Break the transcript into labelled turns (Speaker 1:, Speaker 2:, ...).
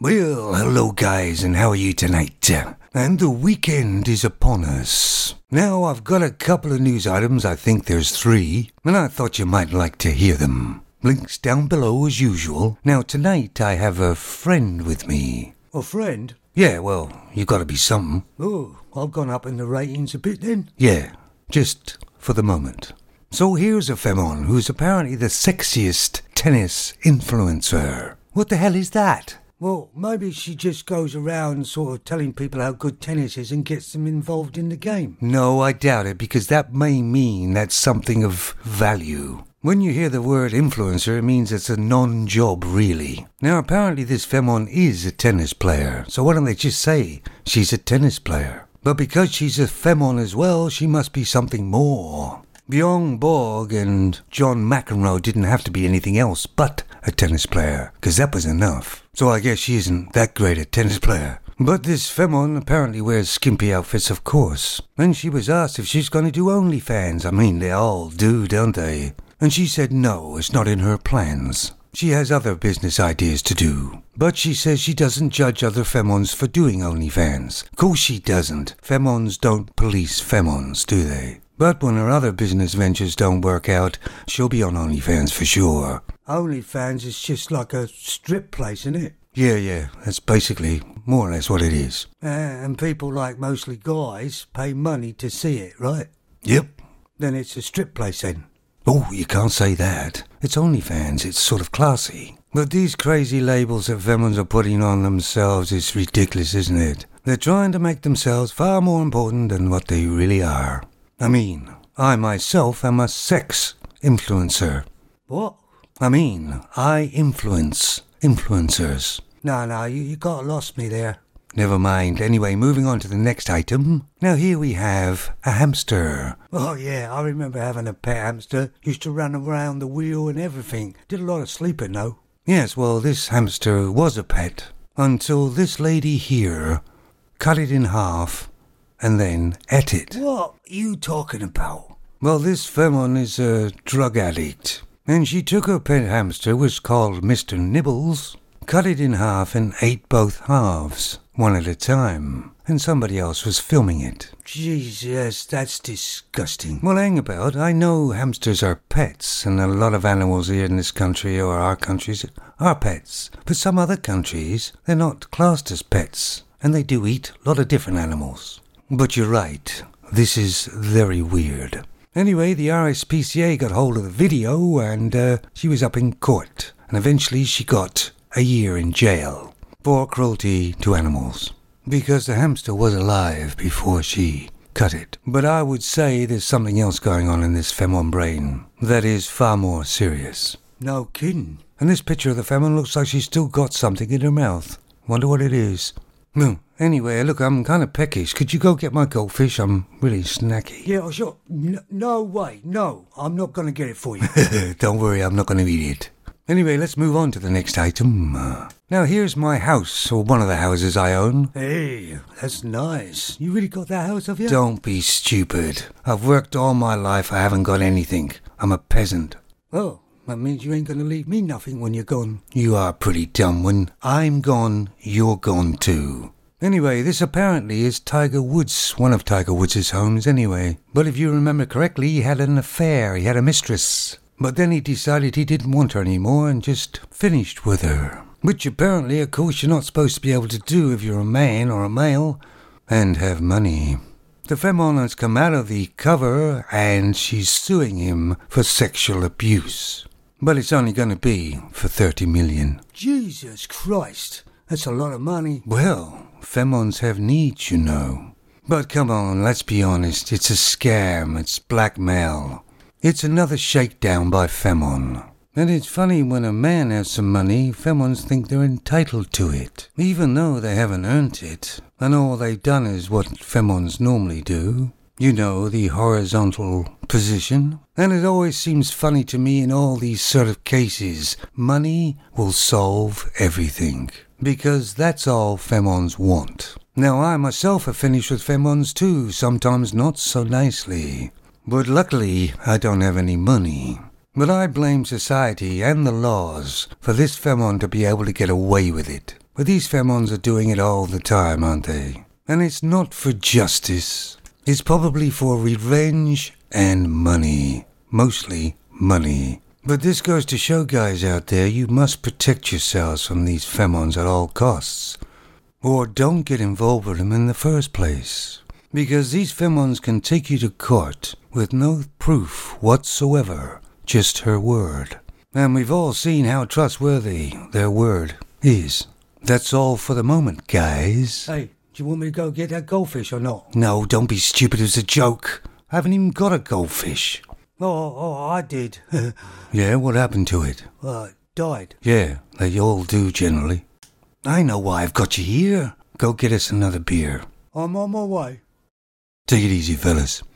Speaker 1: Well, hello guys, and how are you tonight? And the weekend is upon us. Now, I've got a couple of news items, I think there's 3, and I thought you might like to hear them. Links down below as usual. Now, tonight I have a friend with me.
Speaker 2: A friend?
Speaker 1: Yeah, well, you gotta be something.
Speaker 2: Oh, I've gone up in the ratings a bit then.
Speaker 1: Yeah, just for the moment. So here's a femon who's apparently the sexiest tennis influencer. What the hell is that?
Speaker 2: Well, maybe she just goes around sort of telling people how good tennis is and gets them involved in the game.
Speaker 1: No, I doubt it, because that may mean that's something of value. When you hear the word influencer, it means it's a non-job, really. Now, apparently this femon is a tennis player, so why don't they just say she's a tennis player? But because she's a femon as well, she must be something more. Bjorn Borg and John McEnroe didn't have to be anything else but a tennis player, because that was enough. So I guess she isn't that great a tennis player. But this femon apparently wears skimpy outfits, of course. And she was asked if she's going to do OnlyFans. I mean, they all do, don't they? And she said no, it's not in her plans. She has other business ideas to do. But she says she doesn't judge other femons for doing OnlyFans. Of course she doesn't. Femons don't police femons, do they? But when her other business ventures don't work out, she'll be on OnlyFans for sure.
Speaker 2: OnlyFans is just like a strip place, isn't it?
Speaker 1: Yeah, that's basically more or less what it is.
Speaker 2: And people, like mostly guys, pay money to see it, right?
Speaker 1: Yep.
Speaker 2: Then it's a strip place then.
Speaker 1: Oh, you can't say that. It's OnlyFans, it's sort of classy. But these crazy labels that femons are putting on themselves is ridiculous, isn't it? They're trying to make themselves far more important than what they really are. I mean, I myself am a sex influencer.
Speaker 2: What?
Speaker 1: I influence influencers.
Speaker 2: No, you got lost me there.
Speaker 1: Never mind. Anyway, moving on to the next item. Now here we have a hamster.
Speaker 2: Oh yeah, I remember having a pet hamster. Used to run around the wheel and everything. Did a lot of sleeping though.
Speaker 1: Yes, well, this hamster was a pet. Until this lady here cut it in half and then ate it.
Speaker 2: What are you talking about?
Speaker 1: Well, this femon is a drug addict. And she took her pet hamster, which was called Mr. Nibbles, cut it in half and ate both halves, one at a time. And somebody else was filming it.
Speaker 2: Jesus, that's disgusting.
Speaker 1: Well, hang about. I know hamsters are pets, and a lot of animals here in this country or our countries are pets. But some other countries, they're not classed as pets, and they do eat a lot of different animals. But you're right. This is very weird. Anyway, the RSPCA got hold of the video and she was up in court. And eventually she got a year in jail for cruelty to animals. Because the hamster was alive before she cut it. But I would say there's something else going on in this femon brain that is far more serious.
Speaker 2: No kidding.
Speaker 1: And this picture of the femon looks like she's still got something in her mouth. Wonder what it is. Anyway, look, I'm kind of peckish. Could you go get my goldfish? I'm really snacky.
Speaker 2: Yeah, sure. No way. No, I'm not going to get it for you.
Speaker 1: Don't worry, I'm not going to eat it. Anyway, let's move on to the next item. Now, here's my house, or one of the houses I own.
Speaker 2: Hey, that's nice. You really got that house, have you?
Speaker 1: Don't be stupid. I've worked all my life. I haven't got anything. I'm a peasant.
Speaker 2: Oh, that means you ain't going to leave me nothing when you're gone.
Speaker 1: You are pretty dumb. When I'm gone, you're gone too. Anyway, this apparently is Tiger Woods, one of Tiger Woods' homes anyway. But if you remember correctly, he had an affair. He had a mistress. But then he decided he didn't want her anymore and just finished with her. Which apparently, of course, you're not supposed to be able to do if you're a man or a male and have money. The femon has come out of the cover and she's suing him for sexual abuse. But it's only going to be for 30 million.
Speaker 2: Jesus Christ, that's a lot of money.
Speaker 1: Well, femons have needs, you know. But come on, let's be honest, it's a scam, it's blackmail. It's another shakedown by femon. And it's funny, when a man has some money, femons think they're entitled to it, even though they haven't earned it. And all they've done is what femons normally do. You know, the horizontal position. And it always seems funny to me in all these sort of cases, money will solve everything. Because that's all femons want. Now, I myself have finished with femons too, sometimes not so nicely. But luckily, I don't have any money. But I blame society and the laws for this femon to be able to get away with it. But these femons are doing it all the time, aren't they? And it's not for justice. It's probably for revenge and money. Mostly money. But this goes to show guys out there, you must protect yourselves from these femons at all costs. Or don't get involved with them in the first place. Because these femons can take you to court with no proof whatsoever, just her word. And we've all seen how trustworthy their word is. That's all for the moment, guys.
Speaker 2: Hey, do you want me to go get that goldfish or not?
Speaker 1: No, don't be stupid, it's a joke. I haven't even got a goldfish.
Speaker 2: Oh, I did.
Speaker 1: Yeah, what happened to it?
Speaker 2: It died.
Speaker 1: Yeah, they all do generally. I know why I've got you here. Go get us another beer.
Speaker 2: I'm on my way.
Speaker 1: Take it easy, fellas.